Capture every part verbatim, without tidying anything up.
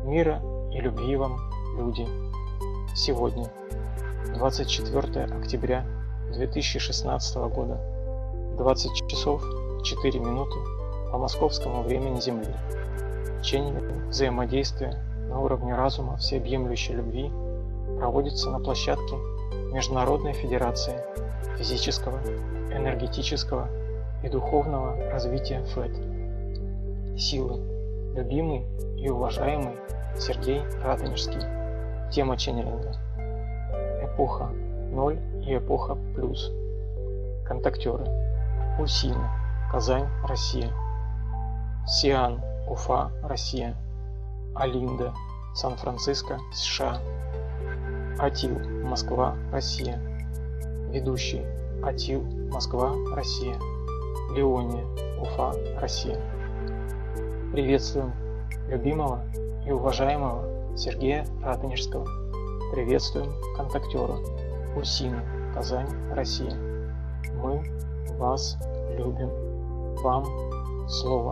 Мира и любви вам, люди! Сегодня, двадцать четвёртое октября две тысячи шестнадцатого года, двадцать часов четыре минуты по московскому времени Земли. Ченнелинг взаимодействия на уровне разума всеобъемлющей любви проводится на площадке Международной Федерации физического, энергетического и духовного развития ФЭД. Силы. Любимый и уважаемый Сергей Радонежский. Тема ченнелинга. Эпоха ноль и эпоха плюс. Контактеры. Ульсина, Казань, Россия. Сиан, Уфа, Россия. Алинда, Сан-Франциско, США. Атил, Москва, Россия. Ведущий. Атил, Москва, Россия. Леония, Уфа, Россия. Приветствуем любимого и уважаемого Сергея Радонежского. Приветствуем контактера Ульсину, Казань, Россия. Мы вас любим. Вам слово.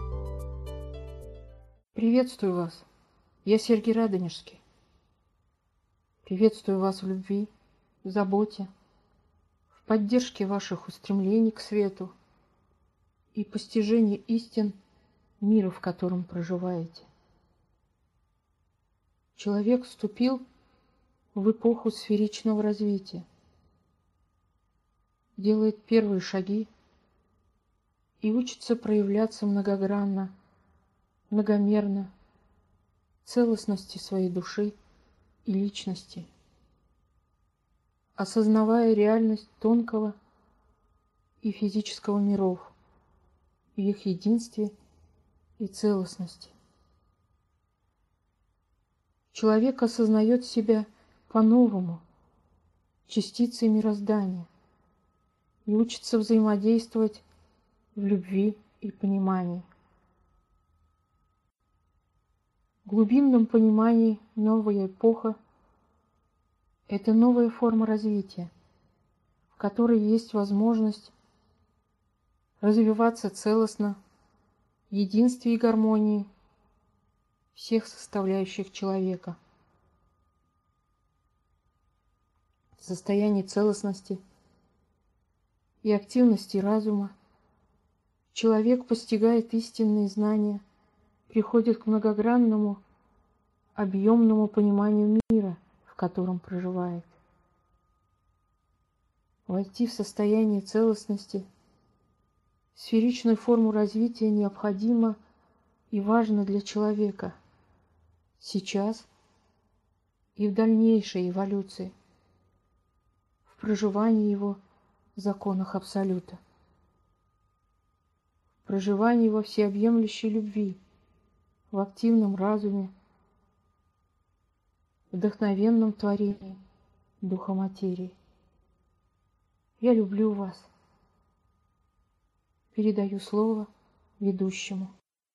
Приветствую вас. Я Сергей Радонежский. Приветствую вас в любви, в заботе, в поддержке ваших устремлений к свету и постижении истин мира, в котором проживаете. Человек вступил в эпоху сферичного развития, делает первые шаги и учится проявляться многогранно, многомерно, целостности своей души и личности, осознавая реальность тонкого и физического миров в их единстве и целостности. Человек осознает себя по-новому, частицей мироздания, и учится взаимодействовать в любви и понимании. В глубинном понимании новая эпоха – это новая форма развития, в которой есть возможность развиваться целостно, в единстве и гармонии всех составляющих человека. В состоянии целостности и активности разума человек постигает истинные знания, приходит к многогранному, объемному пониманию мира, в котором проживает. Войти в состояние целостности, сферичную форму развития необходимо и важно для человека сейчас и в дальнейшей эволюции, в проживании его в законах Абсолюта, в проживании во всеобъемлющей любви, в активном разуме, вдохновенном творении Духа Материи. Я люблю вас. Передаю слово ведущему.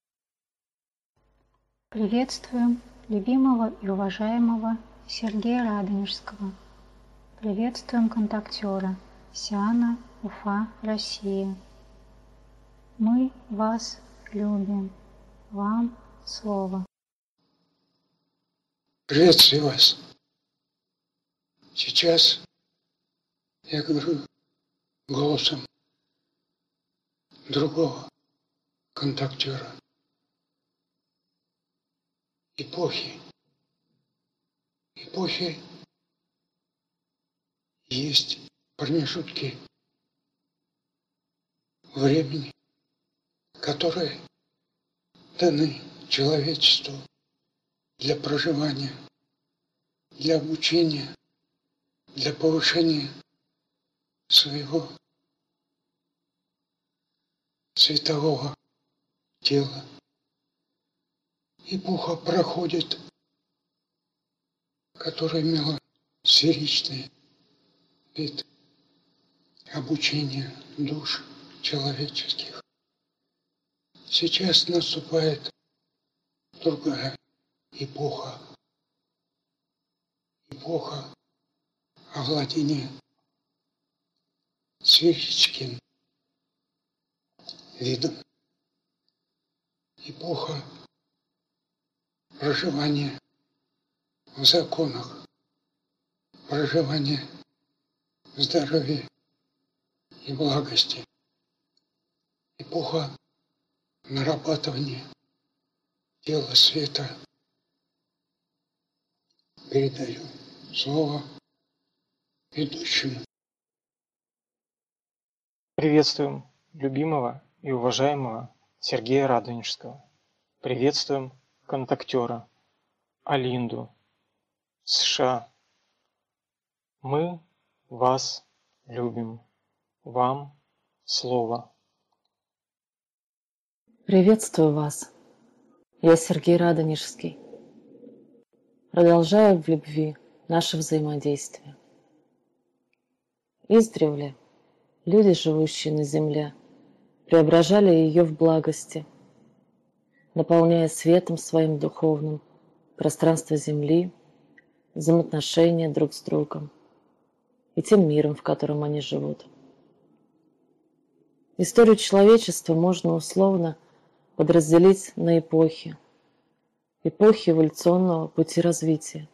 Приветствуем любимого и уважаемого Сергея Радонежского. Приветствуем контактера Сиана, Уфа, Россия. Мы вас любим. Вам слово. Приветствую вас. Сейчас я говорю голосом другого контактера эпохи. Эпохи есть промежутки времени, которые даны человечеству для проживания, для обучения, для повышения своего светового тела. Эпоха проходит, которая имела сферичный вид обучения душ человеческих. Сейчас наступает другая эпоха. Эпоха овладения сферическим видом. Эпоха проживание в законах, проживание в здоровье и благости. Эпоха нарабатывания тела света. Передаю слово ведущему. Приветствуем любимого и уважаемого Сергея Радонежского. Приветствуем контактера Алинду, США. Мы вас любим. Вам слово. Приветствую вас. Я Сергей Радонежский. Продолжаю в любви наше взаимодействие. Издревле люди, живущие на земле, преображали ее в благости, наполняя светом своим духовным пространство земли, взаимоотношения друг с другом и тем миром, в котором они живут. Историю человечества можно условно подразделить на эпохи, эпохи эволюционного пути развития.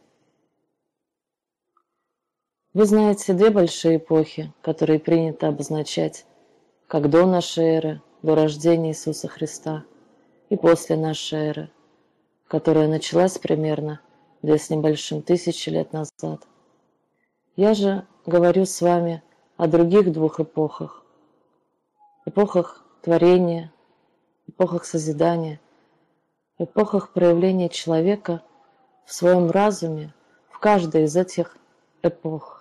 Вы знаете две большие эпохи, которые принято обозначать как до нашей эры, до рождения Иисуса Христа, и после нашей эры, которая началась примерно две с небольшим тысячи лет назад. Я же говорю с вами о других двух эпохах. Эпохах творения, эпохах созидания, эпохах проявления человека в своем разуме в каждой из этих эпох.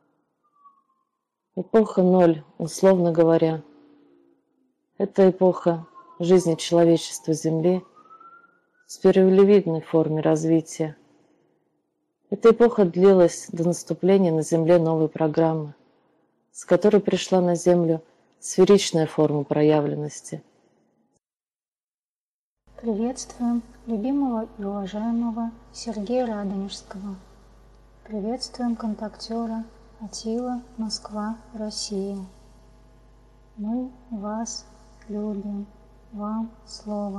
Эпоха ноль, условно говоря, это эпоха жизни человечества Земли в спиралевидной форме развития. Эта эпоха длилась до наступления на Земле новой программы, с которой пришла на Землю сферичная форма проявленности. Приветствуем любимого и уважаемого Сергея Радонежского. Приветствуем контактера Атила, Москва, Россия. Мы вас любим. Вам слово.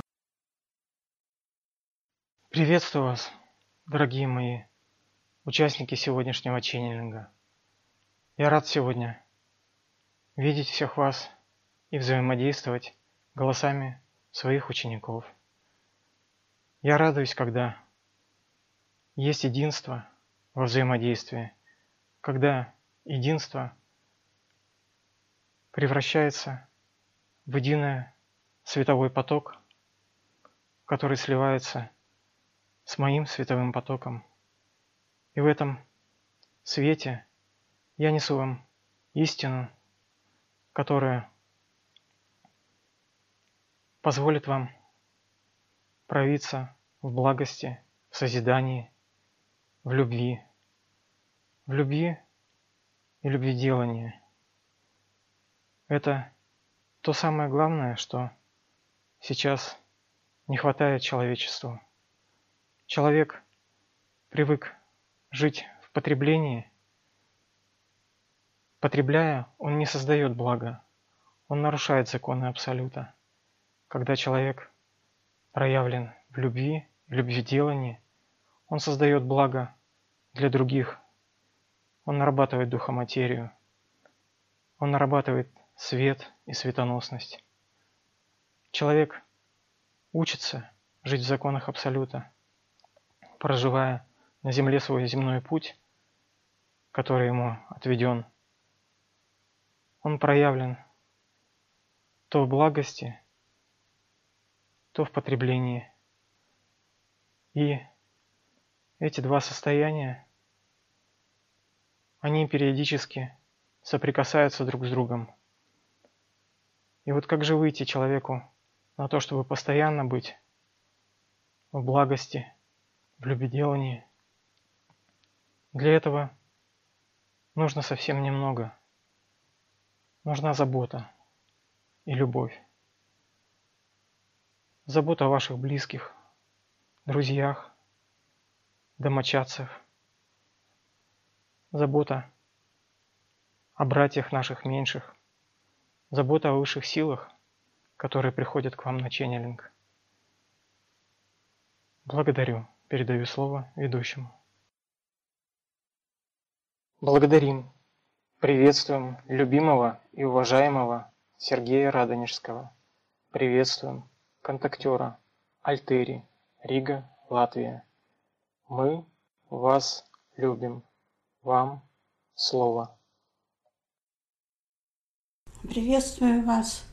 Приветствую вас, дорогие мои участники сегодняшнего ченнелинга. Я рад сегодня видеть всех вас и взаимодействовать голосами своих учеников. Я радуюсь, когда есть единство во взаимодействии, когда единство превращается в единый световой поток, который сливается с моим световым потоком. И в этом свете я несу вам истину, которая позволит вам проявиться в благости, в созидании, в любви, в любви и любведелании. Это то самое главное, что сейчас не хватает человечеству. Человек привык жить в потреблении. Потребляя, он не создает блага, он нарушает законы Абсолюта. Когда человек проявлен в любви, в любведелании, он создает благо для других. Он нарабатывает духоматерию. Он нарабатывает свет и светоносность. Человек учится жить в законах Абсолюта, проживая на земле свой земной путь, который ему отведен. Он проявлен то в благости, то в потреблении. И эти два состояния, они периодически соприкасаются друг с другом. И вот как же выйти человеку на то, чтобы постоянно быть в благости, в любведелании? Для этого нужно совсем немного. Нужна забота и любовь. Забота о ваших близких, друзьях, домочадцев. Забота о братьях наших меньших. Забота о высших силах, которые приходят к вам на ченнелинг. Благодарю. передаю слово ведущему. Благодарим, приветствуем любимого и уважаемого Сергея Радонежского. Приветствуем контактера Альтери, Рига, Латвия. Мы вас любим. Вам слово. Приветствую вас.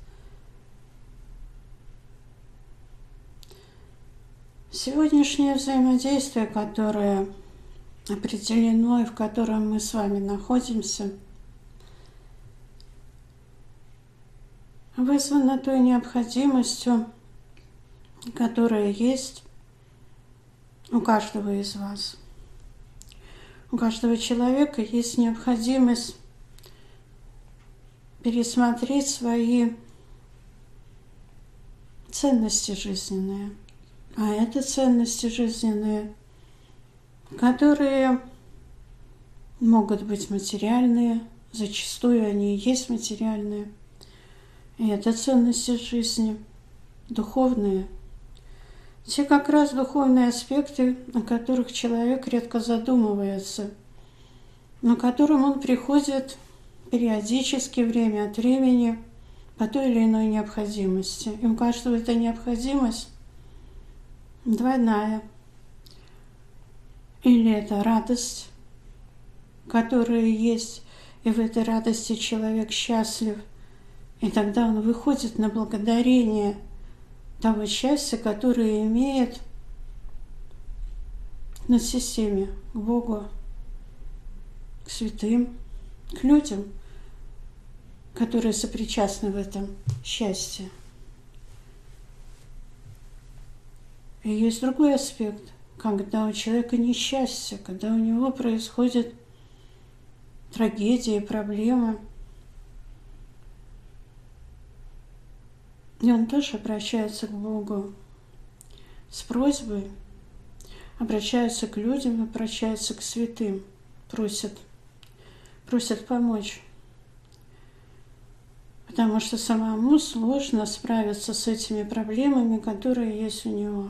Сегодняшнее взаимодействие, которое определено и в котором мы с вами находимся, вызвано той необходимостью, которая есть у каждого из вас. У каждого человека есть необходимость пересмотреть свои ценности жизненные. А это ценности жизненные, которые могут быть материальные, зачастую они и есть материальные. И это ценности жизни, духовные. Те как раз духовные аспекты, о которых человек редко задумывается, но к которым он приходит периодически, время от времени, по той или иной необходимости. И у каждого эта необходимость двойная. Или это радость, которая есть, и в этой радости человек счастлив, и тогда он выходит на благодарение того счастья, которое имеет на системе, к Богу, к святым, к людям, которые сопричастны в этом счастье. И есть другой аспект, когда у человека несчастье, когда у него происходит трагедия, проблема. И он тоже обращается к Богу с просьбой, обращается к людям, обращается к святым, просит, просит помочь. Потому что самому сложно справиться с этими проблемами, которые есть у него.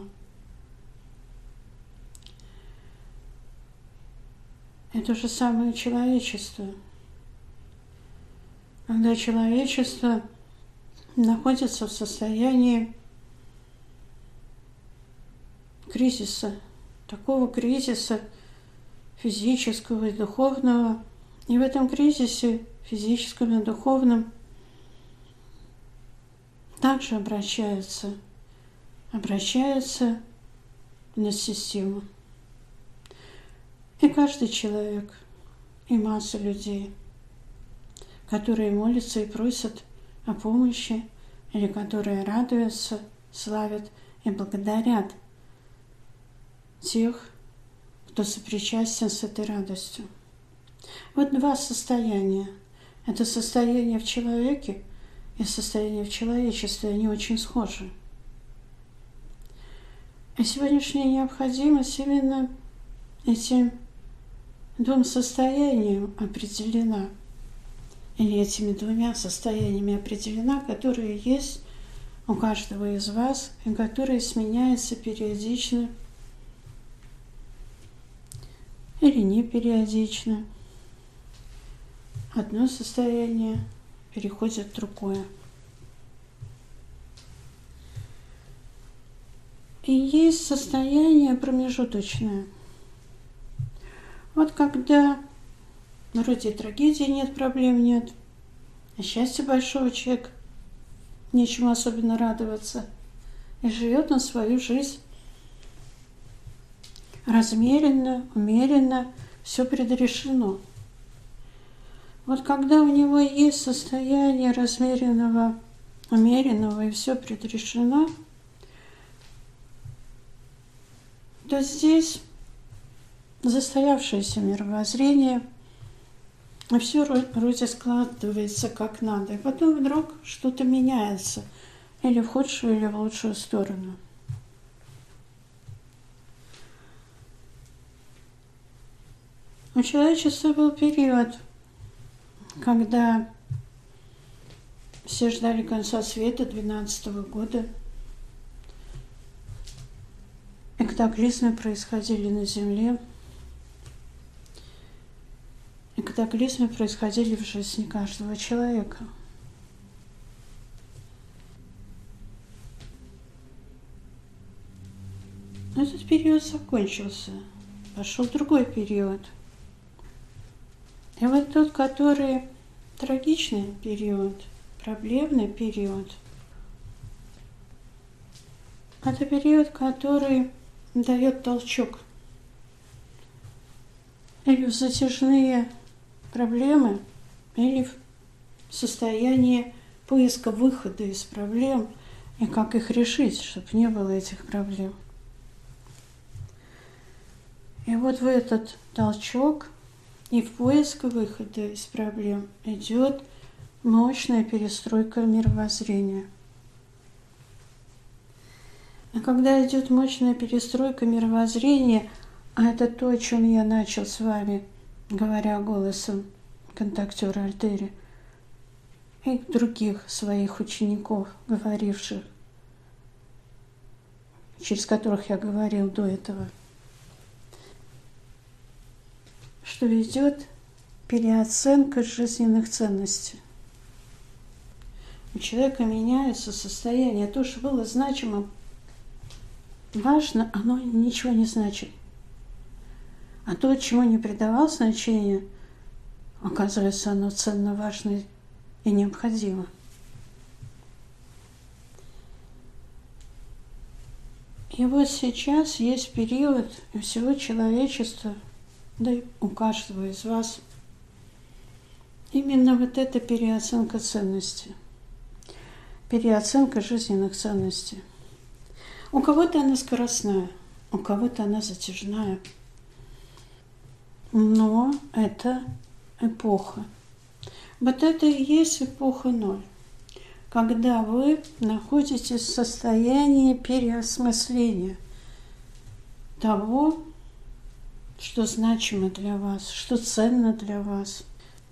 Это же самое человечество. Когда человечество находится в состоянии кризиса, такого кризиса физического и духовного. И в этом кризисе физическом и духовном также обращаются, обращаются на систему. И каждый человек, и масса людей, которые молятся и просят о помощи, или которые радуются, славят и благодарят тех, кто сопричастен с этой радостью. Вот два состояния. Это состояние в человеке и состояние в человечестве, они очень схожи. И сегодняшняя необходимость именно этим двум состояниям определена, или этими двумя состояниями определена, которые есть у каждого из вас, и которые сменяются периодично или не периодично. Одно состояние переходит в другое. И есть состояние промежуточное. Вот когда вроде трагедии нет, проблем нет, а счастья большого человека, нечему особенно радоваться, и живет он свою жизнь размеренно, умеренно, все предрешено. Вот когда у него есть состояние размеренного, умеренного и все предрешено, то здесь застоявшееся мировоззрение, все вроде складывается как надо, и потом вдруг что-то меняется, или в худшую, или в лучшую сторону. У человечества был период, когда все ждали конца света двенадцатого года, и катаклизмы происходили на Земле, и катаклизмы происходили в жизни каждого человека. Этот период закончился, пошел другой период. И вот тот, который трагичный период, проблемный период, это период, который дает толчок или в затяжные проблемы, или в состоянии поиска выхода из проблем и как их решить, чтобы не было этих проблем. И вот в этот толчок и в поиск выхода из проблем идет мощная перестройка мировоззрения. И когда идет мощная перестройка мировоззрения, а это то, о чем я начал с вами, говоря голосом контактера Альтери, и других своих учеников, говоривших, через которых я говорил до этого, что идет переоценка жизненных ценностей. У человека меняется состояние. То, что было значимым, важно, оно ничего не значит. А то, чему не придавал значения, оказывается, оно ценно, важно и необходимо. И вот сейчас есть период у всего человечества, да и у каждого из вас, именно вот эта переоценка ценностей, переоценка жизненных ценностей. У кого-то она скоростная, у кого-то она затяжная. Но это эпоха. Вот это и есть эпоха ноль. Когда вы находитесь в состоянии переосмысления того, что значимо для вас, что ценно для вас.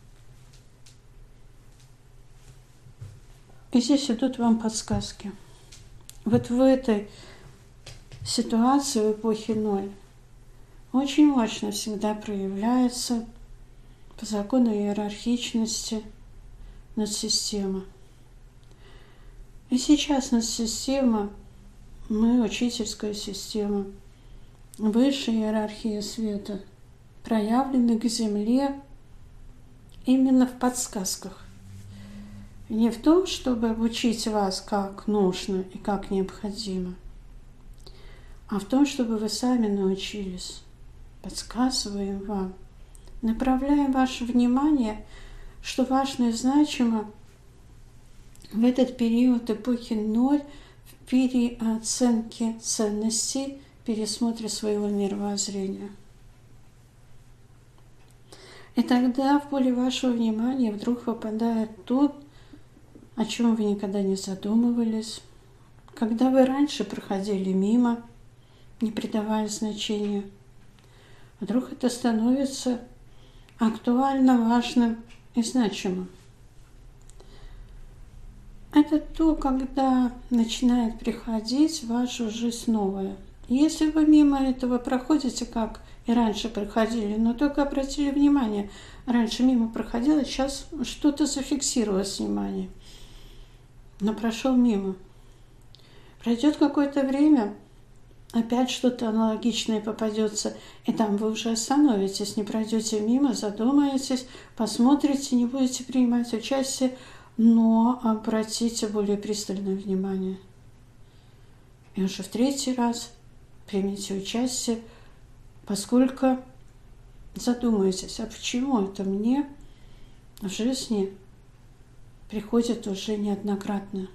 И здесь идут вам подсказки. Вот в этой ситуации, в эпохе ноль, очень мощно всегда проявляется по закону иерархичности надсистема. И сейчас надсистема, мы, учительская система, высшая иерархия света, проявлены к Земле именно в подсказках. Не в том, чтобы обучить вас, как нужно и как необходимо, а в том, чтобы вы сами научились. Подсказываем вам, направляем ваше внимание, что важно и значимо в этот период эпохи ноль в переоценке ценностей, пересмотре своего мировоззрения. И тогда в поле вашего внимания вдруг попадает то, о чем вы никогда не задумывались, когда вы раньше проходили мимо, не придавая значения. Вдруг это становится актуально, важным и значимым. Это то, когда начинает приходить в вашу жизнь новое. Если вы мимо этого проходите, как и раньше проходили, но только обратили внимание, раньше мимо проходило, сейчас что-то зафиксировалось внимание, но прошел мимо. Пройдет какое-то время, опять что-то аналогичное попадется, и там вы уже остановитесь, не пройдете мимо, задумаетесь, посмотрите, не будете принимать участие, но обратите более пристальное внимание. И уже в третий раз примите участие, поскольку задумаетесь, а почему это мне в жизни приходит уже неоднократно.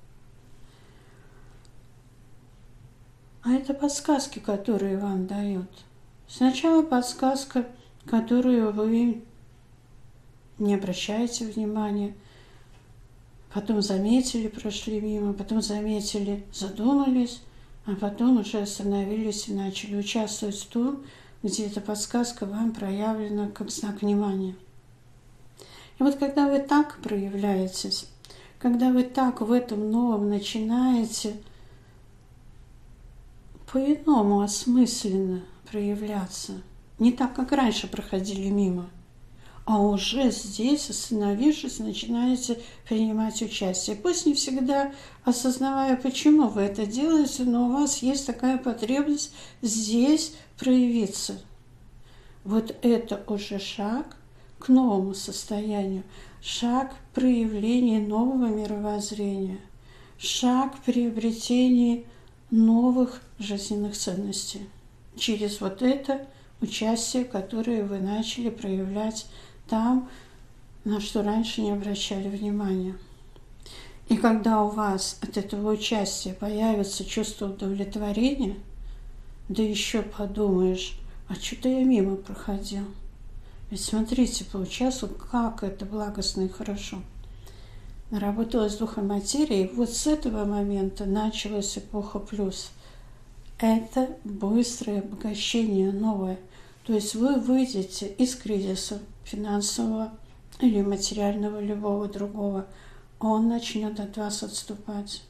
А это подсказки, которые вам дают. Сначала подсказка, которую вы не обращаете внимания, потом заметили, прошли мимо, потом заметили, задумались, а потом уже остановились и начали участвовать в том, где эта подсказка вам проявлена как знак внимания. И вот когда вы так проявляетесь, когда вы так в этом новом начинаете по-иному осмысленно проявляться. Не так, как раньше проходили мимо. А уже здесь, остановившись, начинаете принимать участие. Пусть не всегда осознавая, почему вы это делаете, но у вас есть такая потребность здесь проявиться. Вот это уже шаг к новому состоянию, шаг к проявлению нового мировоззрения, шаг к приобретению новых жизненных ценностей через вот это участие, которое вы начали проявлять там, на что раньше не обращали внимания. И когда у вас от этого участия появится чувство удовлетворения, да еще подумаешь, а что-то я мимо проходил. Ведь смотрите, поучаствовал, как это благостно и хорошо. Наработалась духом материи, и вот с этого момента началась эпоха плюс. Это быстрое обогащение новое. То есть вы выйдете из кризиса финансового или материального, любого другого. Он начнет от вас отступать.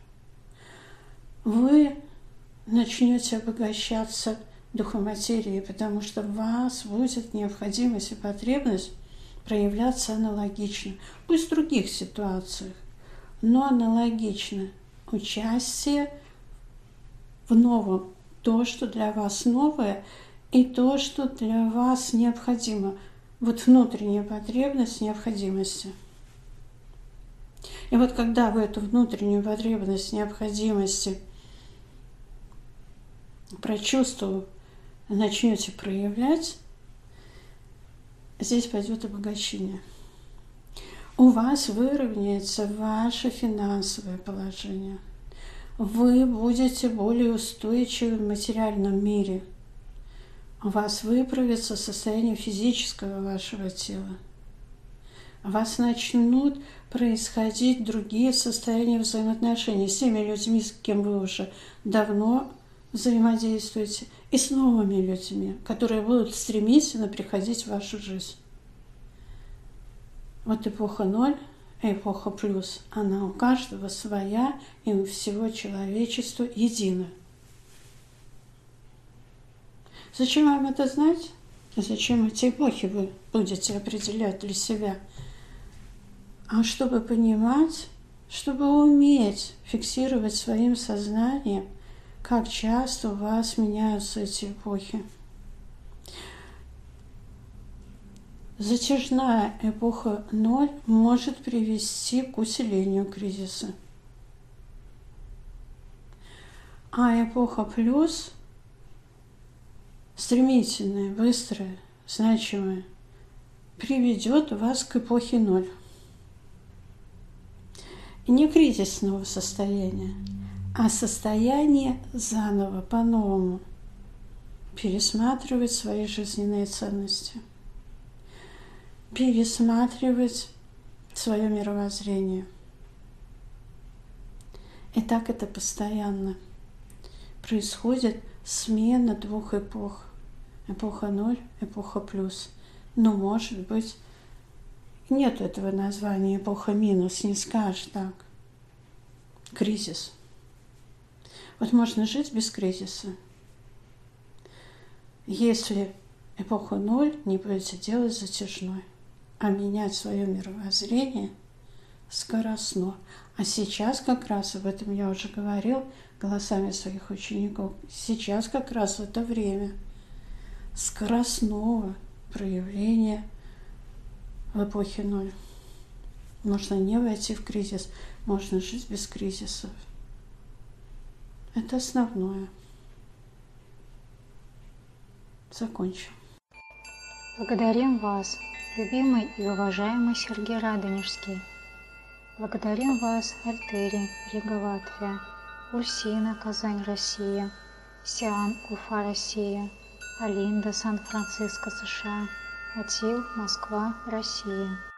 Вы начнете обогащаться духом материи, потому что в вас будет необходимость и потребность проявляться аналогично. Пусть в других ситуациях, но аналогично. Участие в новом. То, что для вас новое, и то, что для вас необходимо. Вот внутренняя потребность необходимости. И вот когда вы эту внутреннюю потребность необходимости прочувствовав, начнете проявлять, здесь пойдет обогащение. У вас выровняется ваше финансовое положение. Вы будете более устойчивы в материальном мире. У вас выправится состояние физического вашего тела. У вас начнут происходить другие состояния взаимоотношений с теми людьми, с кем вы уже давно взаимодействуете, и с новыми людьми, которые будут стремительно приходить в вашу жизнь. Вот эпоха ноль, эпоха плюс, она у каждого своя, и у всего человечества едина. Зачем вам это знать? Зачем эти эпохи вы будете определять для себя? А чтобы понимать, чтобы уметь фиксировать своим сознанием, как часто у вас меняются эти эпохи. Затяжная эпоха ноль может привести к усилению кризиса. А эпоха плюс, стремительная, быстрая, значимая, приведет вас к эпохе ноль. И не кризисного состояния, а состояние заново, по-новому пересматривать свои жизненные ценности, пересматривать свое мировоззрение. И так это постоянно. Происходит смена двух эпох. Эпоха ноль, эпоха плюс. Но, может быть, нет этого названия эпоха минус, не скажешь так. Кризис. Вот можно жить без кризиса. Если эпоху ноль не будете делать затяжной, а менять свое мировоззрение скоростно. А сейчас как раз, об этом я уже говорил голосами своих учеников, сейчас как раз это время скоростного проявления в эпохе ноль. Можно не войти в кризис, можно жить без кризисов. Это основное. Закончу. Благодарим вас, любимый и уважаемый Сергей Радонежский. Благодарим вас, Альтери, Рига, Латвия, Ульсина, Казань, Россия, Сиан, Уфа, Россия, Алинда, Сан-Франциско, США, Атил, Москва, Россия.